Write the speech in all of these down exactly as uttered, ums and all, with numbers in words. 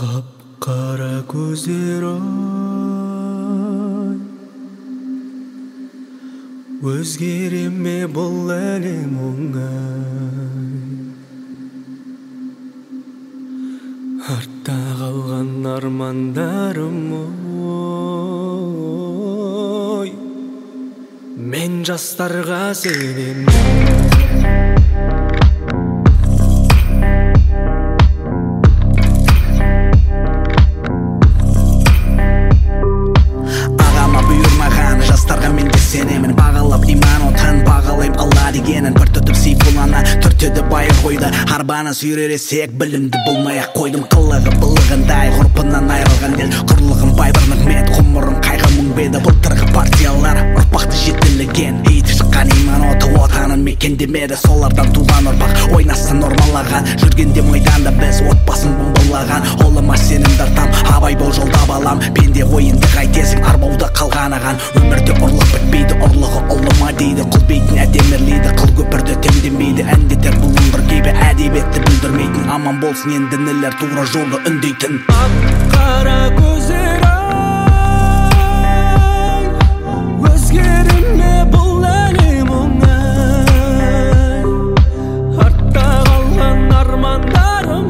Қап-қара көздер ай, өзгере ме бұл әлем оңай? Артта қалған армандарым ой, мен жастарға сенемін. Сенемін бағалап иман отан бағалайым Алла дегенін бір тұтып сейфулана түртеді байы қойды арбаны сүйрелесек білімді болмай-ақ қойдым қылығы былығындай ғұрпынан айырылған ел құрлығын бай бір нығмет ғұмырын қайғы мұң беді былтырғы партиялар ұрпақты жетілеген иті шыққан иман оты отанын мекендемеді солардан туған ұрпақ ойнасын нормалаған жүргенде майданда біз отбасын бомбалаған ұлыма сенімді артам абай бол жолда балам пенде ойынды қайтесің арбауда қалған аған өмірде ұрлық бітпейді ұрлығы ұлыма дейді құл бейтін әдемірлейді қыл көпірді темдемейді әндетер бұл өмір кейбі әдебиетті бүлдірмейтін аман болсын енді нелер тура жолды үндейтін. Ақ-қара көздер ай, өзгере ме бұл әлем оңай? Артта қалған армандарым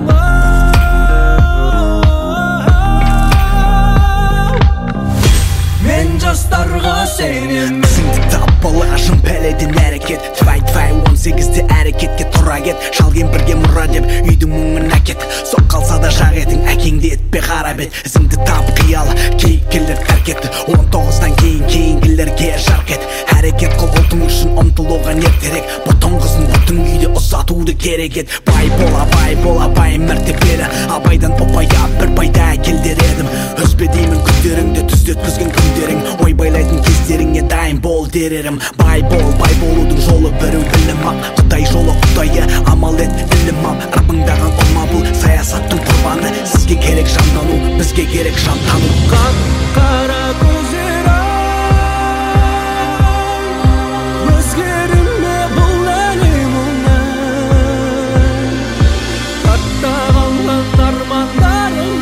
ай, мен жастарға сенемін. Балашым пәледен әрекет Твай-твай он сегізде әрекетке тұра кет Шалген бірге мұра деп үйдің мұңын әкет Соқ қалса да жақ етің әкеңді етпе қара бет Ізіңді тап қиялы кейіпкерлер тәрк етті он тоғыздан кейін кейінгілерге жарқ ет Әрекет қыл ұлтың үшін ұмтыл оған ертерек Бұтың қызын бұтың үйде ұзатуды керек ет Бай бол абай бол абай мәртебелі Абайдан ұпая бір пайда әкелдер едім Үзбе деймін күндеріңді түздеткізген күндерің Ой байлайтын кездеріңе дайын бол дерерім Бай бол, бай болудың жолы біреу білім ап Құдай жолы құдайы амал ет ілім ап Ырбыңдаған ұлма бұл саясаттың құрбаны Сізге керек жандану, бізге керек жантану. Қап-қара көздер ай, өзгере ме бұл әлем оңай? Артта қалған армандарым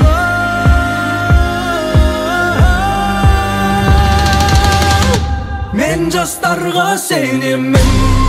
ай, мен жастарға сенемін.